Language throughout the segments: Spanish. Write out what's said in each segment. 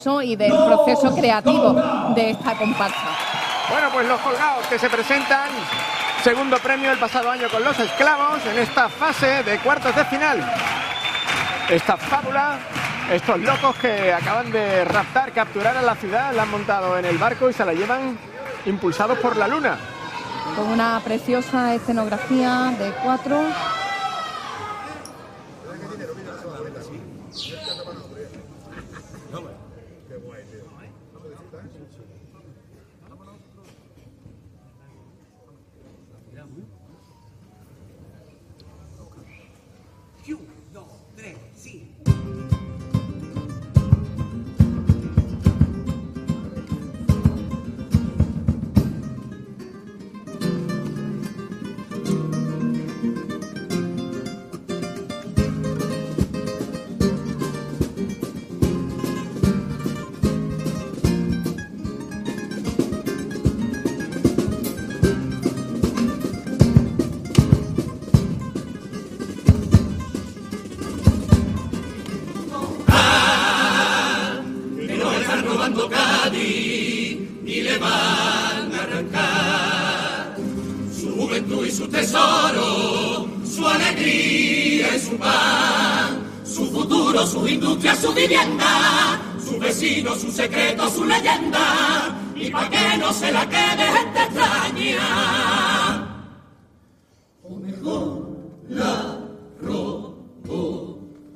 y del proceso creativo de esta comparsa. Bueno, pues los colgados que se presentan, segundo premio el pasado año con los esclavos en esta fase de cuartos de final. Esta fábula, estos locos que acaban de raptar, capturar a la ciudad, la han montado en el barco y se la llevan impulsados por la luna. Con una preciosa escenografía de 4. Su industria, su vivienda, su vecino, su secreto, su leyenda, y pa' que no se la quede gente extraña. O mejor la robó.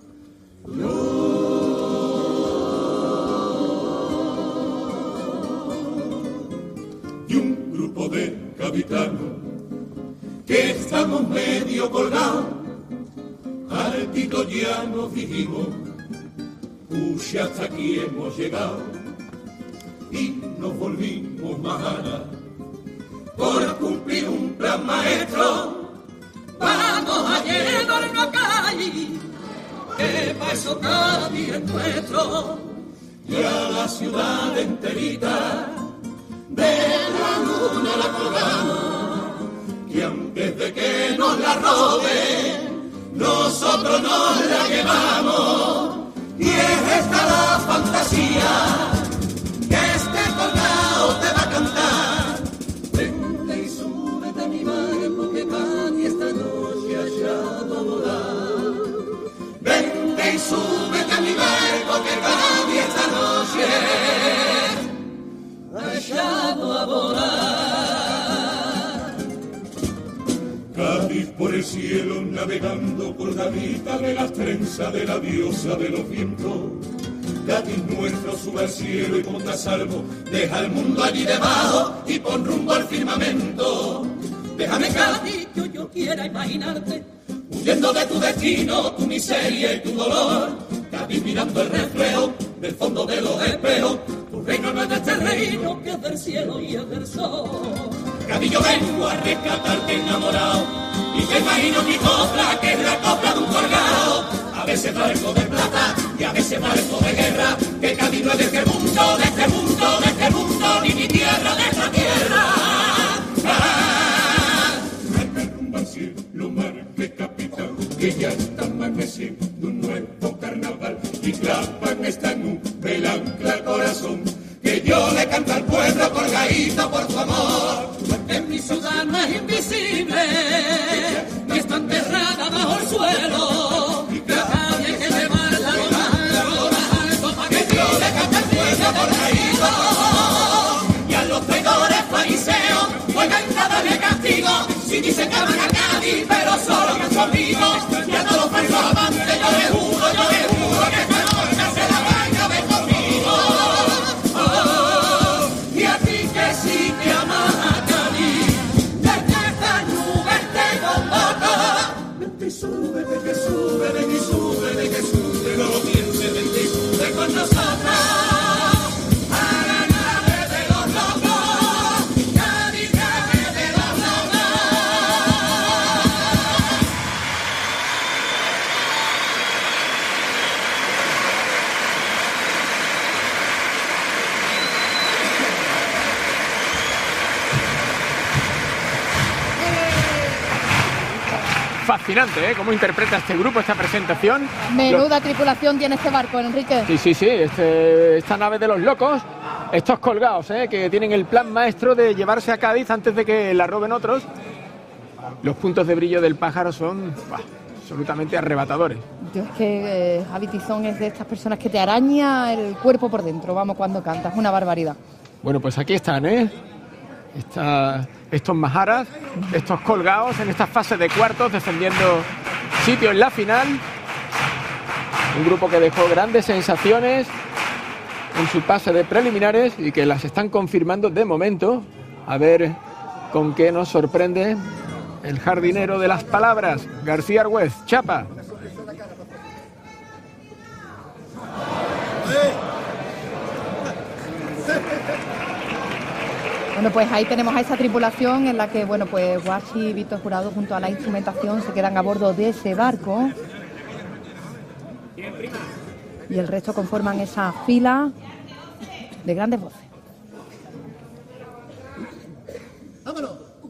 Y un grupo de capitanos que estamos medio colgados, al Tito ya nos dijimos, pucha, hasta aquí hemos llegado, y nos volvimos majanas por cumplir un plan maestro. Vamos a llevarnos a Cádiz, que pa' eso Cádiz es nuestro, y a la ciudad enterita de la luna la colgamos, que antes de que nos la roben, nosotros nos la llevamos, y es esta la fantasía que este colgado te va a cantar. Vente y súbete a mi barco que Cádiz esta noche ha echado a volar. Vente y súbete a mi barco que Cádiz esta noche ha echado a volar. Cádiz por el cielo navegando colgadita de las trenzas de la diosa de los vientos. Cádiz nuestro sube al cielo y ponte a salvo, deja el mundo allí debajo y pon rumbo al firmamento. Déjame Cádiz que yo quiera imaginarte, huyendo de tu destino, tu miseria y tu dolor. Cádiz mirando el reflejo del fondo de los espejos, tu reino no es de este reino que es del cielo y es del sol. Cádiz yo vengo a rescatarte enamorado, y te imagino mi copla, que es la copla de un colgado. A veces barco de plata y a veces barco de guerra, que Cádiz no es de este mundo, de este mundo, de este mundo, ni mi tierra, de esta tierra. Me rumba al cielo, mar que capitán, que ya está amaneciendo un nuevo carnaval, y clavan esta nube el ancla corazón, que yo le canto al pueblo colgadito por tu amor. En mi ciudad no es invisible, ni está enterrada bajo el suelo, y hay que llevarla lo más alto, pa' que yo le cante al pueblo colgadito. Y a los traidores fariseos, oigan cada de castigo, si dicen que van a Cádiz, pero solo que su amigo. Y a todos los falsos amantes yo les juro que esta noche se la van a ver conmigo. Y a ti que sí te amas a Cádiz, desde esta nube te convoco. Vente y sube, vente y sube, vente y sube, vente y sube, no lo pienses, vente y sube con nosotros. A la nave de los locos, Cádiz, nave de los locos. fascinante, ¿eh? Cómo interpreta este grupo esta presentación. Menuda tripulación tiene este barco, Enrique. Sí, esta nave de los locos, estos colgados, que tienen el plan maestro de llevarse a Cádiz antes de que la roben otros. Los puntos de brillo del pájaro son absolutamente arrebatadores. Yo es que Javi Tizón es de estas personas que te araña el cuerpo por dentro, vamos, cuando cantas, una barbaridad. Bueno, pues aquí están, estos majaras, estos colgados en esta fase de cuartos, defendiendo sitio en la final. Un grupo que dejó grandes sensaciones en su pase de preliminares y que las están confirmando de momento. A ver con qué nos sorprende el jardinero de las palabras, García Argüez. Chapa. Bueno, pues ahí tenemos a esa tripulación en la que, bueno, pues Guachi y Víctor Jurado junto a la instrumentación se quedan a bordo de ese barco. Y el resto conforman esa fila de grandes voces. ¡Vámonos!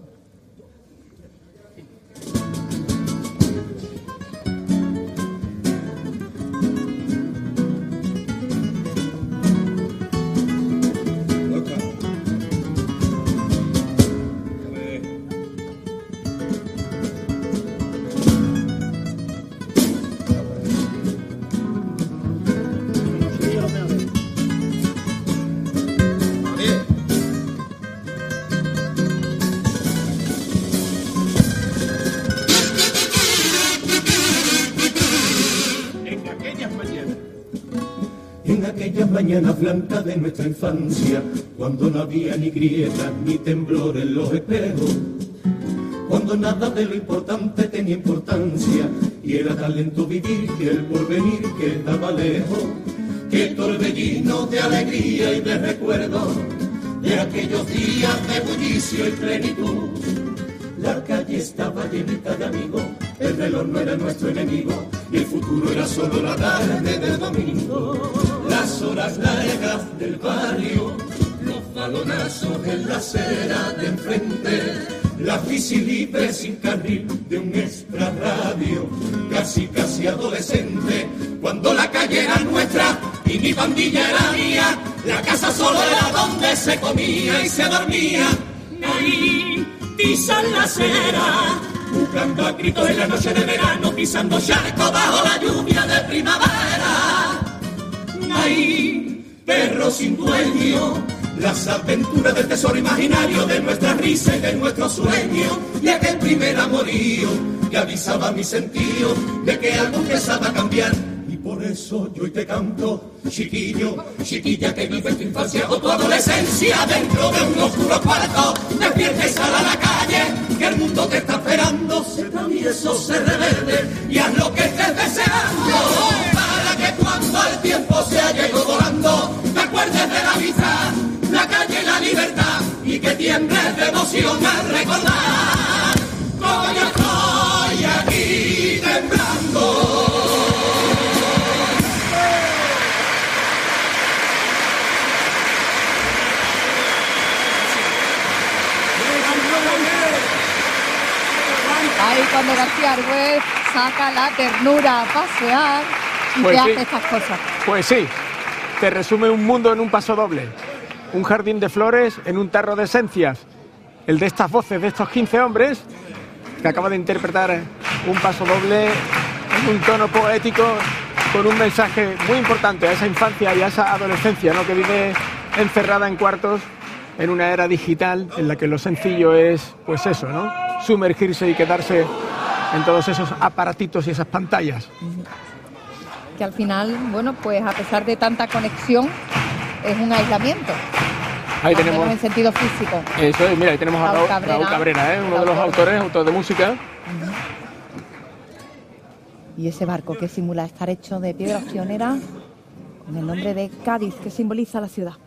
Mañana blanca de nuestra infancia, cuando no había ni grietas ni temblor en los espejos, cuando nada de lo importante tenía importancia y era talento vivir y el porvenir quedaba lejos. Qué torbellino de alegría y de recuerdo de aquellos días de bullicio y plenitud. La calle estaba llenita de amigos, el reloj no era nuestro enemigo y el futuro era solo la tarde del domingo. Las horas largas del barrio, los balonazos en la acera de enfrente, la bici libre sin carril de un extra radio, casi adolescente, cuando la calle era nuestra y mi pandilla era mía, la casa solo era donde se comía y se dormía. Ahí pisan la acera, buscando a gritos en la noche de verano, pisando charco bajo la lluvia de primavera. Ahí, perro sin dueño, las aventuras del tesoro imaginario de nuestra risa y de nuestro sueño, y aquel primer amorío que avisaba mi sentido de que algo empezaba a cambiar. Y por eso yo hoy te canto, chiquillo, chiquilla que vive tu infancia o tu adolescencia dentro de un oscuro cuarto. Despierta y sal a la calle, que el mundo te está esperando. Sé travieso, sé rebelde y haz lo que estés deseando, para que cuando el tiempo se haya ido volando, te acuerdes de la vida, la calle y la libertad, y que tiembles de emoción al recordar cómo yo estoy aquí temblando. Ahí cuando García Argüez saca la ternura a pasear y pues te sí, hace estas cosas. Pues sí, te resume un mundo en un paso doble. Un jardín de flores en un tarro de esencias. El de estas voces, de estos 15 hombres, que acaba de interpretar un paso doble en un tono poético, con un mensaje muy importante a esa infancia y a esa adolescencia, ¿no?, que vive encerrada en cuartos en una era digital en la que lo sencillo es, pues eso, ¿no?, sumergirse y quedarse en todos esos aparatitos y esas pantallas. Que al final, bueno, pues a pesar de tanta conexión, es un aislamiento. Ahí tenemos en sentido físico. Eso es, mira, ahí tenemos a Raúl Cabrera, uno de los autores de música. Y ese barco que simula estar hecho de piedra opcionera, con el nombre de Cádiz, que simboliza la ciudad.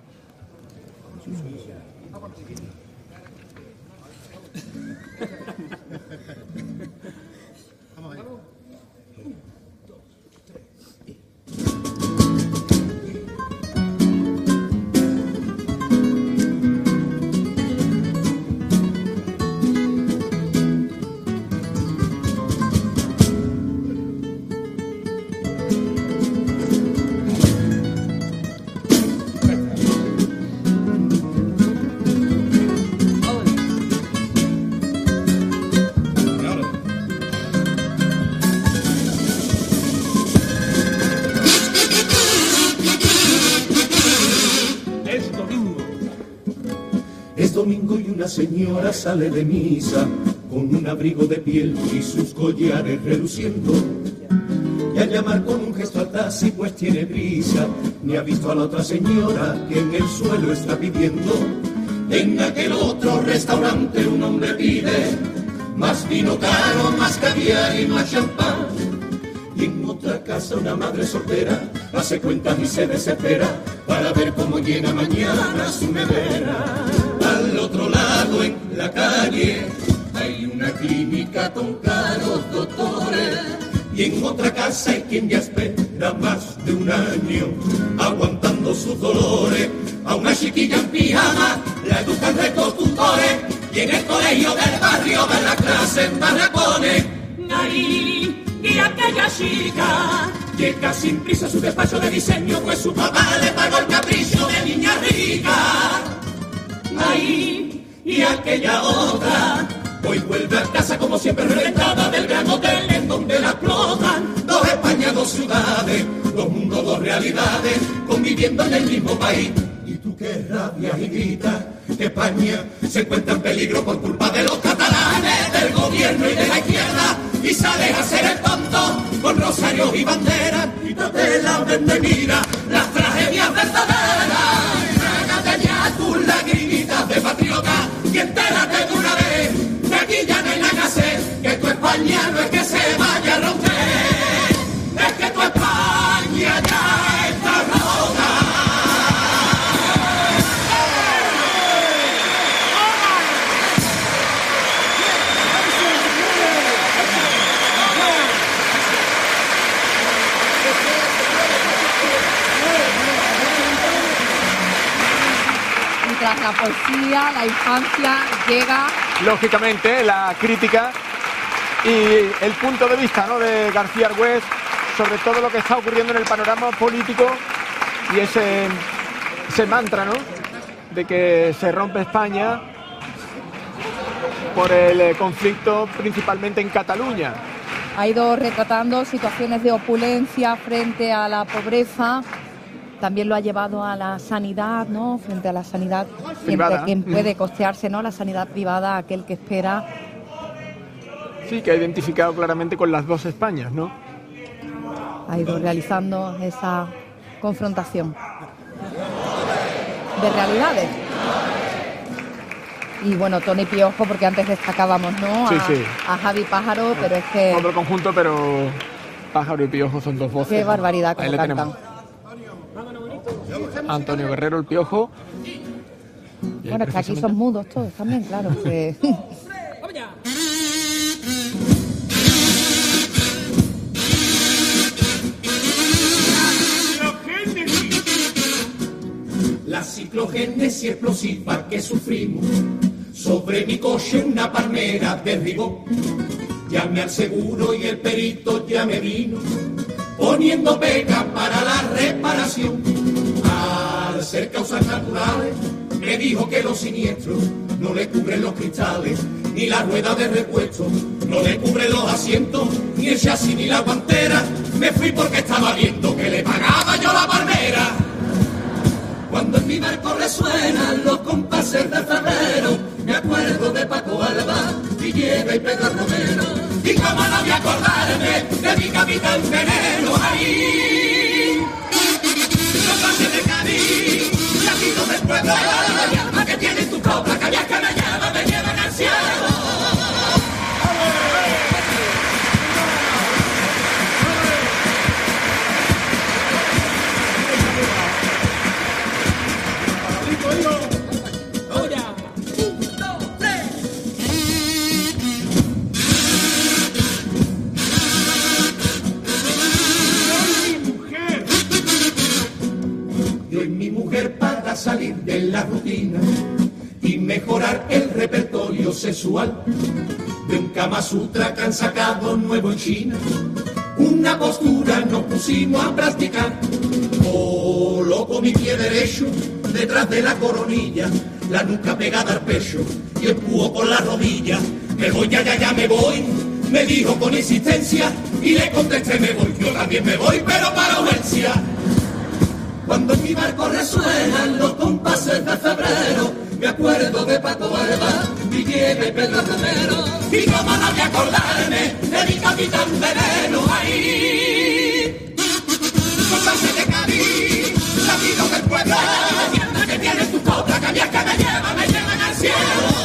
domingo y una señora sale de misa con un abrigo de piel y sus collares reluciendo. Y al llamar con un gesto al taxi pues tiene prisa, ni ha visto a la otra señora que en el suelo está pidiendo. En aquel otro restaurante un hombre pide más vino caro, más caviar y más champán. Y en otra casa una madre soltera hace cuentas y se desespera para ver cómo llena mañana su nevera. Al otro lado en la calle hay una clínica con caros doctores. Y en otra casa hay quien ya espera más de un año aguantando sus dolores. A una chiquilla en pijama la educan rectos tutores. Y en el colegio del barrio de la clase en barracones. Ahí, y aquella chica llega sin prisa a su despacho de diseño, pues su papá le pagó el capricho de niña rica. Ahí, y aquella otra hoy vuelve a casa como siempre reventada del gran hotel en donde la explotan. Dos Españas, dos ciudades, dos mundos, dos realidades, conviviendo en el mismo país. Y tú que rabias y gritas que España se encuentra en peligro por culpa de los catalanes, del gobierno y de la izquierda, y sales a hacer el tonto con rosarios y banderas. Quítate la vende, mira las tragedias verdaderas. Trágate ya tus lagrimitas de patriota y entérate de una vez que aquí ya no hay nada que hacer, que tu España no es que se vaya a romper, es que tu España ya está rota. Tras la poesía, la infancia, llega lógicamente la crítica y el punto de vista, ¿no?, de García Argüés sobre todo lo que está ocurriendo en el panorama político y ese mantra, ¿no?, de que se rompe España por el conflicto principalmente en Cataluña. Ha ido retratando situaciones de opulencia frente a la pobreza. También lo ha llevado a la sanidad, ¿no? Frente a la sanidad privada. Quien puede costearse, ¿no?, la sanidad privada, aquel que espera. Sí, que ha identificado claramente con las dos Españas, ¿no? Ha ido realizando esa confrontación de realidades. Y bueno, Tony Piojo, porque antes destacábamos, ¿no?, a Javi Pájaro, pero es que... Otro conjunto, pero Pájaro y Piojo son dos voces. Qué barbaridad como cantan. Tenemos. Antonio Guerrero, el Piojo. Bueno, es que aquí son mudos todos también, claro. Que... La ciclogénesis explosiva que sufrimos, sobre mi coche una palmera derribó. Llamé al seguro y el perito ya me vino, poniendo pega para la reparación. Al ser causas naturales, me dijo que los siniestros no le cubren los cristales, ni la rueda de repuesto, no le cubren los asientos, ni el chasis ni la guantera. Me fui porque estaba viendo que le pagaba yo la palmera. Cuando en mi barco resuenan los compases de febrero, me acuerdo de Paco Alba, Villegas y Pedro Romero. Y cómo no voy a acordarme de mi capitán Veneno. Ahí, los valles de Cádiz, latidos del pueblo, la llama que tiene tu copla, que me llevan al cielo. Para salir de la rutina y mejorar el repertorio sexual, de un Kama Sutra que han sacado nuevo en China, una postura nos pusimos a practicar. Coloco mi pie derecho detrás de la coronilla, la nuca pegada al pecho y empujo con la rodilla. Me voy, ya me voy, me dijo con insistencia y le contesté me voy. Yo también me voy, pero para urgencia. Cuando en mi barco resuenan los compases de febrero, me acuerdo de Paco de Pedro Romero, y cómo no voy a acordarme de mi Capitán Veneno. Ahí, compase de Cádiz, latidos del pueblo, tierra que tiene tu copla, cambias que me llevan al cielo.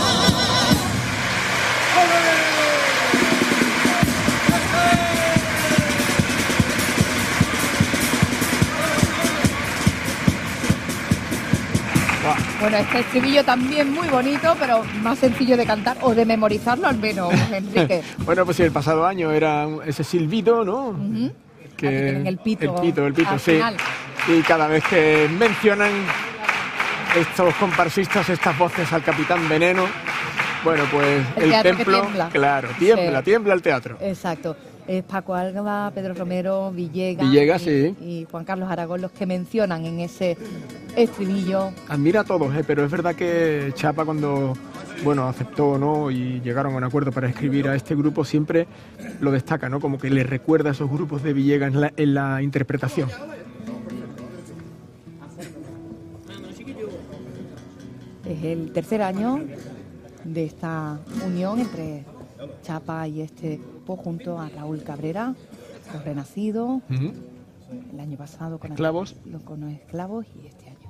Bueno, este estribillo también muy bonito, pero más sencillo de cantar o de memorizarlo al menos, Enrique. Bueno, pues sí, el pasado año era ese silbido, ¿no? Uh-huh. Que tienen el pito sí. Final. Y cada vez que mencionan estos comparsistas, estas voces al Capitán Veneno, bueno, pues el templo, tiembla. Claro, tiembla el teatro. Exacto. Es Paco Alba, Pedro Romero, Villegas sí. Y Juan Carlos Aragón los que mencionan en ese estribillo. Admira a todos, pero es verdad que Chapa cuando aceptó, ¿no? Y llegaron a un acuerdo para escribir a este grupo, siempre lo destaca, ¿no? Como que le recuerda a esos grupos de Villegas en la interpretación. Es el tercer año de esta unión entre Chapa y este grupo junto a Raúl Cabrera, Los Renacidos, el año pasado con Esclavos. Con los Esclavos y este año.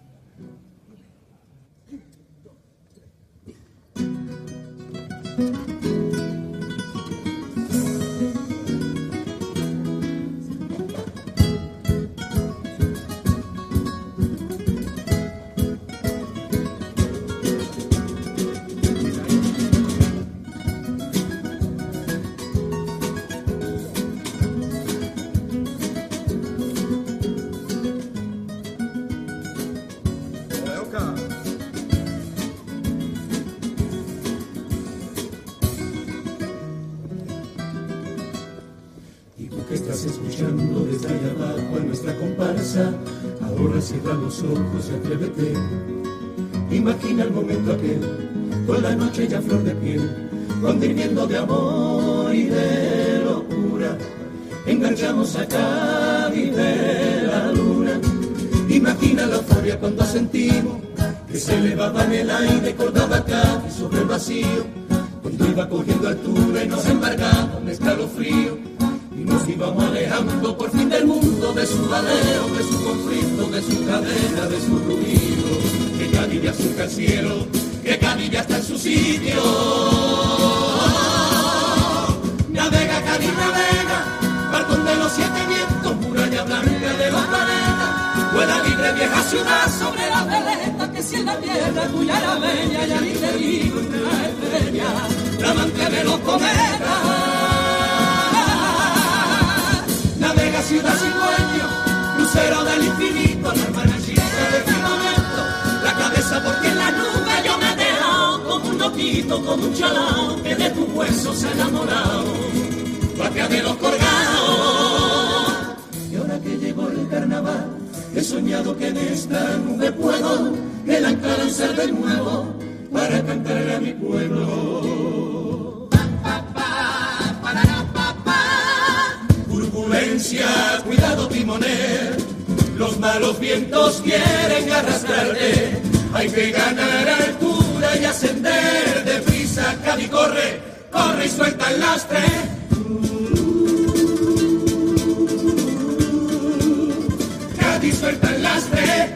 Escuchando desde allá abajo a nuestra comparsa, ahora cierra los ojos y atrévete. Imagina el momento aquel, con la noche ya flor de piel, cuando hirviendo de amor y de locura, enganchamos a Cádiz de la luna. Imagina la euforia cuando sentimos que se elevaba en el aire, colgaba Cádiz sobre el vacío, cuando iba cogiendo altura y nos embargaba un escalofrío. Y nos íbamos alejando por fin del mundo, de su jaleo, de su conflicto, de su cadena, de su ruido. Que Cádiz ya surca el cielo, que Cádiz ya está en su sitio. Navega, Cádiz, navega, balcón de los 7 vientos, muralla blanca de los planetas. Vuela libre, vieja ciudad, sobre la veleta, que si en la tierra tuya era bella, ya ni te digo entre las estrellas, la amante de los cometas. Navega ciudad sin dueño, lucero del infinito, la hermana chica del firmamento, la cabeza porque en la nube yo me he dejado, como un loquito, como un chalao, que de tu hueso se ha enamorado, patria de los colgados. Y ahora que llegó el carnaval, he soñado que en esta nube puedo el ancla lanzar de nuevo, para cantarle a mi pueblo. Cuidado timonel, los malos vientos quieren arrastrarte, hay que ganar altura y ascender deprisa. Cádiz corre, corre y suelta el lastre. Cádiz suelta el lastre.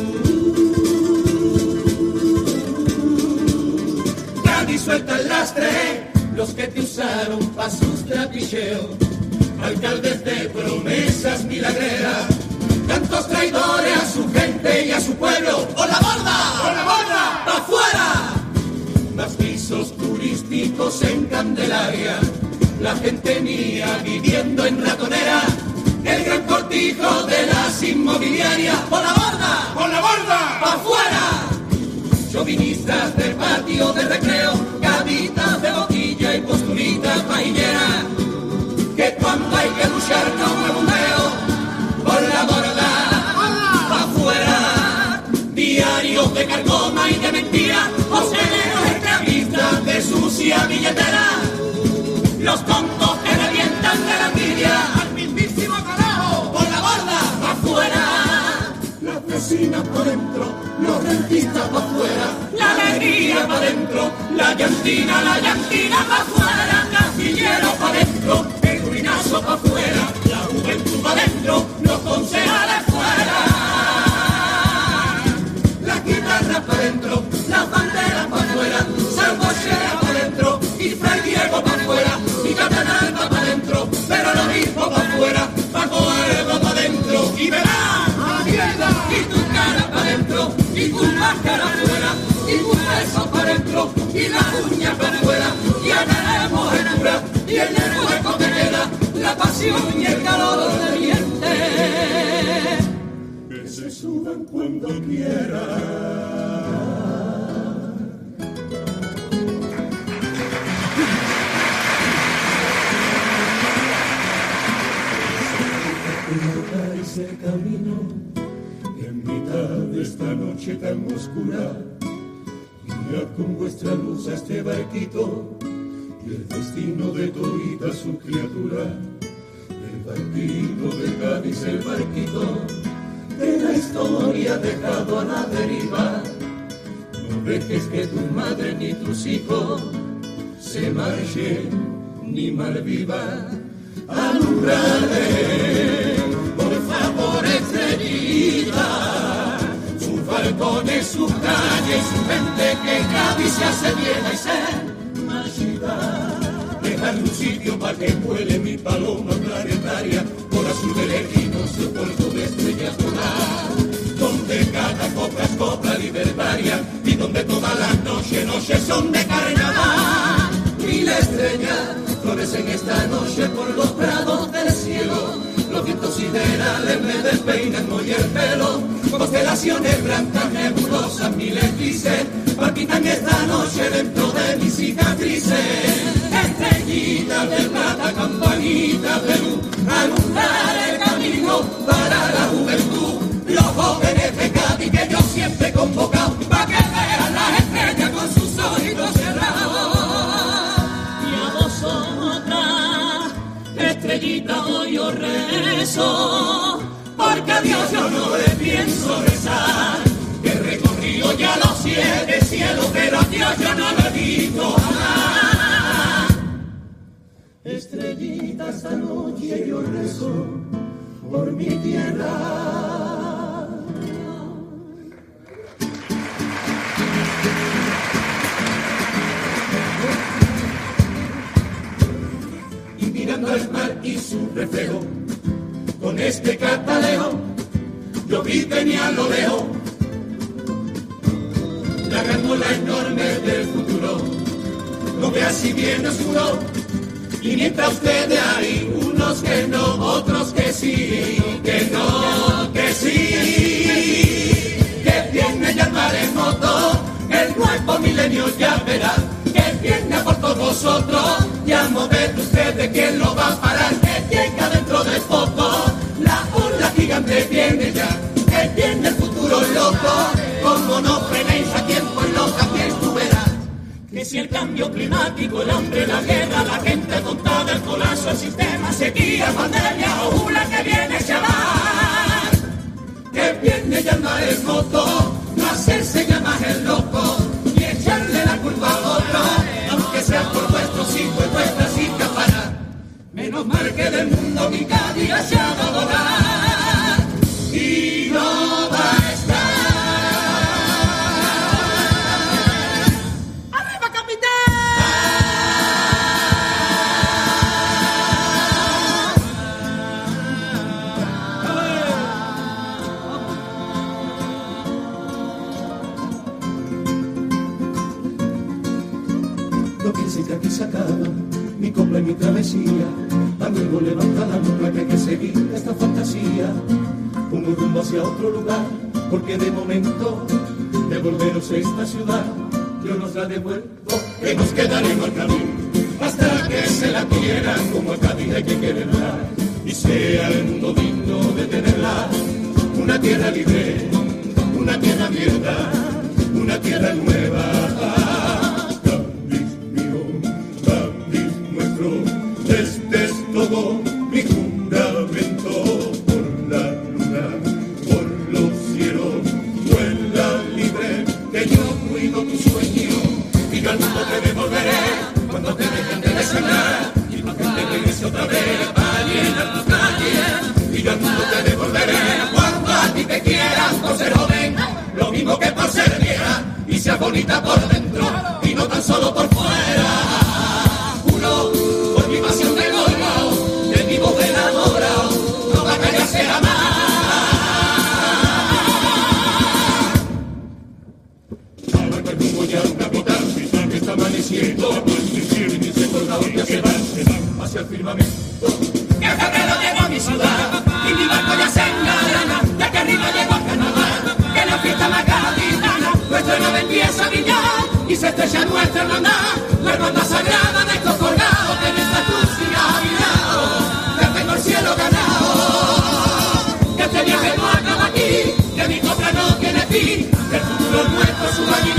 Cádiz suelta el lastre. Los que te usaron pa' sus trapicheos, alcaldes de promesas milagreras, tantos traidores a su gente y a su pueblo. ¡Por la borda! ¡Por la borda! ¡Pa' afuera! Más pisos turísticos en Candelaria, la gente mía viviendo en ratonera, el gran cortijo de las inmobiliarias. ¡Por la borda! ¡Por la borda! ¡Pa' afuera! Chauvinistas del patio de recreo, gavitas de boquilla y posturitas pajineras, que cuando hay que luchar no me bombeo, por la borda, pa' afuera, diarios de carcoma y de mentira, hosteleros esclavistas de sucia billetera, los tontos que revientan de la envidia, al mismísimo carajo, por la borda, pa' afuera, las vecinas por dentro, los rentistas pa' afuera, la alegría pa' dentro, la llantina pa' afuera, castillero pa' dentro, el ruinazo pa' afuera, la juventud pa' dentro, los concejales fuera. Las guitarras pa' dentro, las banderas pa' afuera, salvochera pa' dentro, y Fray Diego pa' afuera, y Catedral pa' dentro, pero lo mismo pa' afuera, Paco Alba pa' dentro, y verás, y tu cara pa' dentro, y tu máscara afuera, y tu beso pa' dentro, y la uña pa' afuera, y anhelemos el cura, y en el hueco que queda, la pasión y el calor de mi gente. Que se suban cuando quieran. Ese camino en mitad de esta noche tan oscura, guía con vuestra luz a este barquito y el destino de todita su criatura. El barquito de Cádiz, el barquito de la historia dejado a la deriva. No dejes que tu madre ni tus hijos se marchen ni malvivan. Alumbraré, por favor, estrellita, sus balcones, sus calles, su gente que Cádiz se hace vieja y se marchita. Dejar un sitio para que vuele mi paloma planetaria por azul de lejinos, su puerto de estrellas volar, donde cada copa es copla libertaria y donde todas las noches son de carnaval. Mil estrellas florecen esta noche por los prados del cielo, los vientos siderales me despeinan hoy el pelo, constelaciones blancas nebulosas, mil eclipses palpitan esta noche dentro de mis cicatrices. Estrellita de plata, campanita de luz, alumbrar el camino para la juventud, los jóvenes de Cádiz que yo siempre he convocado para que vean las estrellas con sus ojitos cerrados. Estrellita, hoy yo rezo, porque a Dios yo no le pienso rezar, que he recorrido ya los 7 cielos, pero a Dios yo no lo he visto jamás. Estrellita, esta noche yo rezo por mi tierra. Mirando el mar y su reflejo, con este catalejo, yo vi venir a lo lejos la grandola enorme del futuro. No vea si viene oscuro, y mientras ustedes hay unos que no, otros que sí, que no, que sí, que viene ya el maremoto, el nuevo milenio ya verá, que viene por todos vosotros, ya mover ustedes quién lo va a parar, que llega dentro de poco, la ola gigante viene ya, que viene el futuro loco, como no frenéis a tiempo en lo también tú verás, que si el cambio climático, el hambre, la guerra, la gente contada, el colapso, el sistema, sequía, pandemia o una que viene a llamar, que viene ya el maremoto, no hacerse llamar el loco, y echarle la culpa a otro, aunque sea por vuestros hijos y vuestras hijas para, menos mal que del mundo mi Cádiz se ha de adorar, y no va a estar. ¡Arriba, capitán! No piensen que aquí se acaba mi copla y mi travesía, dando el levanta la nubla que hay que seguir esta fantasía, un rumbo hacia otro lugar, porque de momento devolveros esta ciudad, yo nos la devuelvo, que nos quedaremos al camino, hasta que se la quieran como a Cádiz hay que quererla, y sea el mundo digno de tenerla, una tierra libre, una tierra abierta, una tierra nueva. Este es todo mi juramento, por la luna, por los cielos, vuela libre, que yo cuido tus sea bonita por dentro y no tan solo por fuera. Juro por mi pasión de colgado, de mi voz enamorado, no va a callarse jamás. Abarca el rumbo ya, capitán, que está amaneciendo, y se colgado ya se va hacia el firmamento. Que el febrero llegó a mi ciudad y mi barco ya se engalana, ya que arriba llegó el carnaval, que la fiesta más gaditana, nuestra nave empieza a brillar y se estrecha nuestra hermandad, la hermandad sagrada de estos colgados, que en esta cruz siga mirado, ya tengo el cielo ganado, que este viaje no acaba aquí, que mi copla no tiene fin, que el futuro nuestro suba.